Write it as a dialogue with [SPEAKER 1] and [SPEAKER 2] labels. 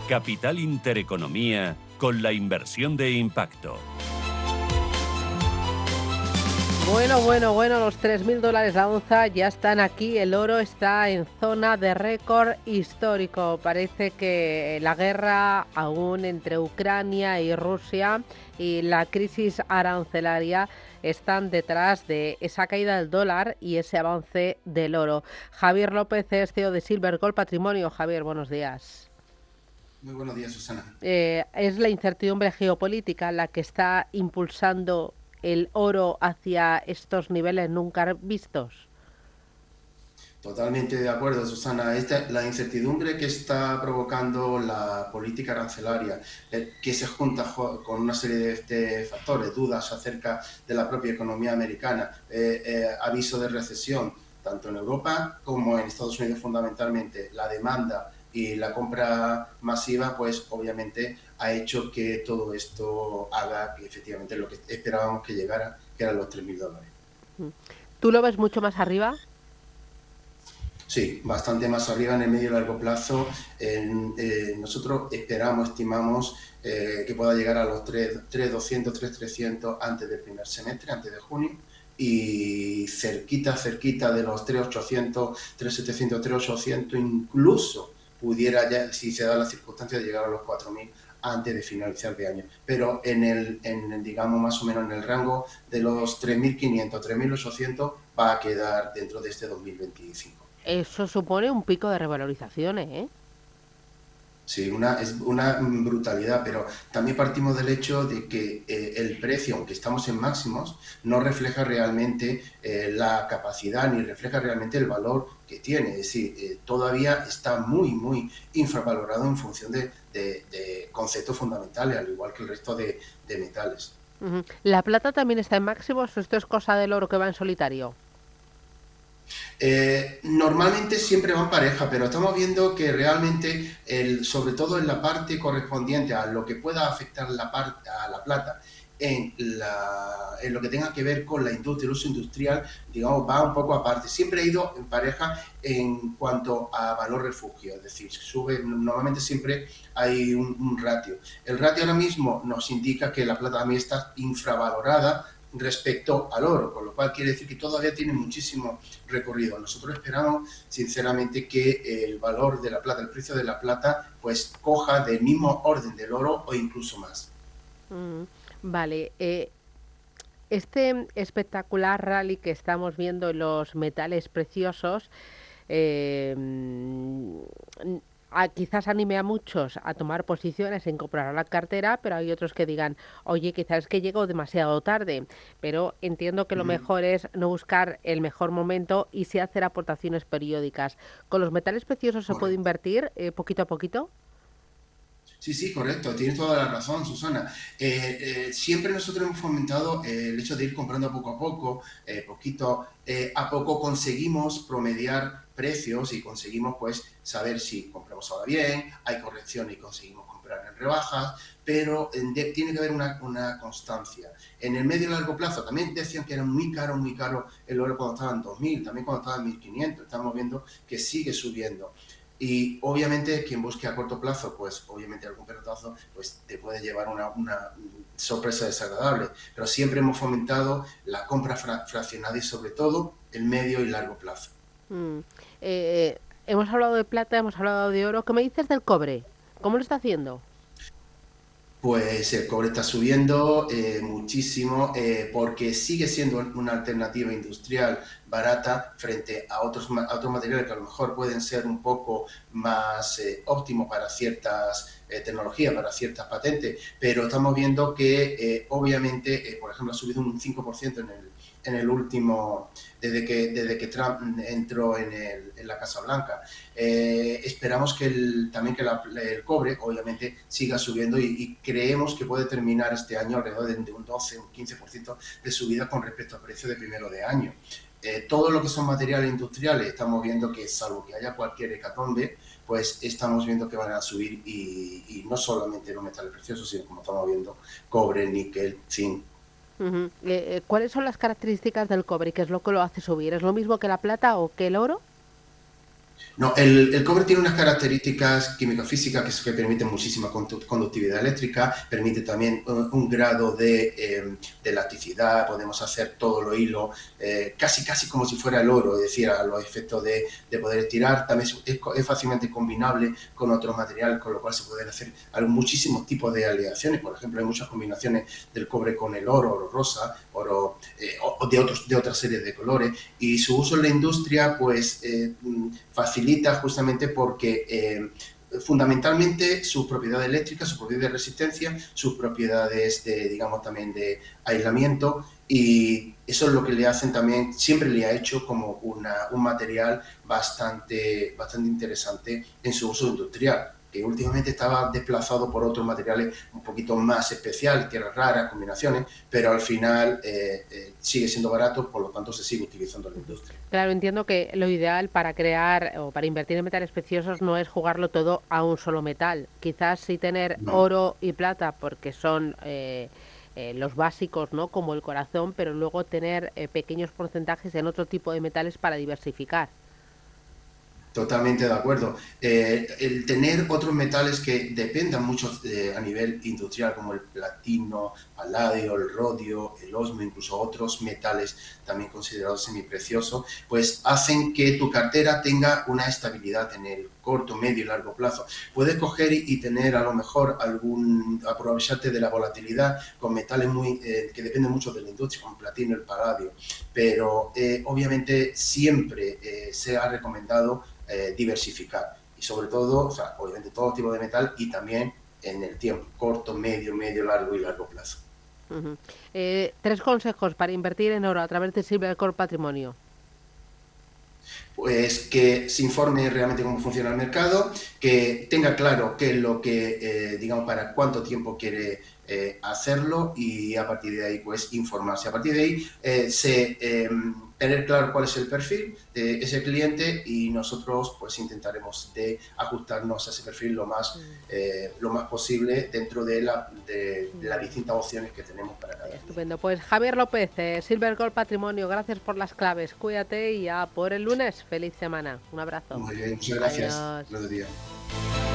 [SPEAKER 1] Capital Intereconomía con la inversión de impacto.
[SPEAKER 2] Bueno, los $3.000 la onza ya están aquí. El oro está en zona de récord histórico. Parece que la guerra aún entre Ucrania y Rusia y la crisis arancelaria están detrás de esa caída del dólar y ese avance del oro. Javier López es CEO de Silver Gold Patrimonio. Javier, buenos días.
[SPEAKER 3] Muy buenos días, Susana.
[SPEAKER 2] ¿Es la incertidumbre geopolítica la que está impulsando el oro hacia estos niveles nunca vistos?
[SPEAKER 3] Totalmente de acuerdo, Susana. La incertidumbre que está provocando la política arancelaria, que se junta con una serie de factores, dudas acerca de la propia economía americana, aviso de recesión, tanto en Europa como en Estados Unidos fundamentalmente, la demanda y la compra masiva, pues obviamente ha hecho que todo esto haga que efectivamente lo que esperábamos que llegara, que eran los $3.000.
[SPEAKER 2] ¿Tú lo ves mucho más arriba?
[SPEAKER 3] Sí, bastante más arriba en el medio y largo plazo. Nosotros estimamos que pueda llegar a los 3.200, 3.300 antes del primer semestre, antes de junio, y cerquita de los 3.800, 3.700, 3.800, incluso pudiera ya, si se da la circunstancia, llegar a los 4.000 antes de finalizar de año. Pero digamos más o menos en el rango de los 3.500, 3.800 va a quedar dentro de este 2025.
[SPEAKER 2] Eso supone un pico de revalorizaciones, ¿eh?
[SPEAKER 3] Sí, es una brutalidad, pero también partimos del hecho de que el precio, aunque estamos en máximos, no refleja realmente la capacidad ni refleja realmente el valor que tiene. Es decir, todavía está muy infravalorado en función de conceptos fundamentales, al igual que el resto de metales.
[SPEAKER 2] Uh-huh. ¿La plata también está en máximos o esto es cosa del oro que va en solitario?
[SPEAKER 3] Normalmente siempre van pareja, pero estamos viendo que realmente, sobre todo en la parte correspondiente a lo que pueda afectar a la plata, en lo que tenga que ver con la industria, el uso industrial, digamos, va un poco aparte. Siempre ha ido en pareja en cuanto a valor refugio, es decir, normalmente siempre hay un ratio. El ratio ahora mismo nos indica que la plata también está infravalorada respecto al oro, con lo cual quiere decir que todavía tiene muchísimo recorrido. Nosotros esperamos sinceramente que el valor de la plata, el precio de la plata, pues coja del mismo orden del oro o incluso más.
[SPEAKER 2] Vale, este espectacular rally que estamos viendo en los metales preciosos quizás anime a muchos a tomar posiciones en comprar la cartera, pero hay otros que digan, oye, quizás es que llego demasiado tarde, pero entiendo que lo mejor es no buscar el mejor momento y sí hacer aportaciones periódicas. ¿Con los metales preciosos se puede invertir poquito a poquito?
[SPEAKER 3] Sí, correcto, tienes toda la razón, Susana. Siempre nosotros hemos fomentado el hecho de ir comprando poco a poco, poquito a poco conseguimos promediar precios y conseguimos pues saber si compramos ahora bien, hay corrección y conseguimos comprar en rebajas, pero tiene que haber una constancia. En el medio y largo plazo también decían que era muy caro el oro cuando estaba en 2.000, también cuando estaba en 1.500, estamos viendo que sigue subiendo. Y obviamente quien busque a corto plazo, pues obviamente algún pelotazo, pues te puede llevar una sorpresa desagradable. Pero siempre hemos fomentado la compra fraccionada y sobre todo el medio y largo plazo.
[SPEAKER 2] Hemos hablado de plata, hemos hablado de oro. ¿Qué me dices del cobre? ¿Cómo lo está haciendo?
[SPEAKER 3] Pues el cobre está subiendo muchísimo porque sigue siendo una alternativa industrial barata frente a otros materiales que a lo mejor pueden ser un poco más óptimos para ciertas tecnologías, para ciertas patentes, pero estamos viendo que obviamente, por ejemplo, ha subido un 5% en el último, desde que Trump entró en la Casa Blanca. Esperamos que también que el cobre, obviamente, siga subiendo y creemos que puede terminar este año alrededor de un 12 o un 15% de subida con respecto al precio de primero de año. Todo lo que son materiales industriales, estamos viendo que, salvo que haya cualquier hecatombe, pues estamos viendo que van a subir y no solamente los metales preciosos, sino como estamos viendo, cobre, níquel, zinc.
[SPEAKER 2] ¿Cuáles son las características del cobre? ¿Qué es lo que lo hace subir? ¿Es lo mismo que la plata o que el oro?
[SPEAKER 3] No, el cobre tiene unas características químico-físicas que permiten muchísima conductividad eléctrica, permite también un grado de elasticidad, podemos hacer todo lo hilo, casi como si fuera el oro, es decir, a los efectos de poder estirar, también es fácilmente combinable con otros materiales, con lo cual se pueden hacer muchísimos tipos de aleaciones. Por ejemplo, hay muchas combinaciones del cobre con el oro rosa, oro o de otra serie de colores, y su uso en la industria pues facilita justamente porque fundamentalmente sus propiedades eléctricas, sus propiedades de resistencia, sus propiedades digamos también de aislamiento, y eso es lo que le hacen también, siempre le ha hecho como un material bastante interesante en su uso industrial, que últimamente estaba desplazado por otros materiales un poquito más especiales, tierras raras, combinaciones, pero al final sigue siendo barato, por lo tanto se sigue utilizando en la industria.
[SPEAKER 2] Claro, entiendo que lo ideal para crear o para invertir en metales preciosos no es jugarlo todo a un solo metal. Quizás sí tener
[SPEAKER 3] No.
[SPEAKER 2] oro y plata porque son los básicos, ¿no? Como el corazón, pero luego tener pequeños porcentajes en otro tipo de metales para diversificar.
[SPEAKER 3] Totalmente de acuerdo. El tener otros metales que dependan mucho a nivel industrial, como el platino, paladio, el rodio, el osmio, incluso otros metales también considerados semipreciosos, pues hacen que tu cartera tenga una estabilidad en el corto, medio y largo plazo. Puedes coger y tener a lo mejor aprovecharte de la volatilidad con metales que dependen mucho de la industria, como el platino, el paladio, pero obviamente siempre se ha recomendado diversificar, y sobre todo, o sea, obviamente todo tipo de metal, y también en el tiempo, corto, medio, largo y largo plazo.
[SPEAKER 2] Uh-huh. 3 consejos para invertir en oro a través de Silvercorp Patrimonio.
[SPEAKER 3] Pues que se informe realmente cómo funciona el mercado, que tenga claro qué es lo que, digamos, para cuánto tiempo quiere hacerlo, y a partir de ahí, pues, informarse. A partir de ahí, tener claro cuál es el perfil de ese cliente, y nosotros, pues, intentaremos de ajustarnos a ese perfil lo más posible dentro de las distintas opciones que tenemos para cada día.
[SPEAKER 2] Estupendo. Pues Javier López, Silvercorp Patrimonio, gracias por las claves. Cuídate y ya por el lunes. Feliz semana. Un abrazo.
[SPEAKER 3] Muy bien, muchas gracias.
[SPEAKER 2] Adiós.
[SPEAKER 3] Buenos días.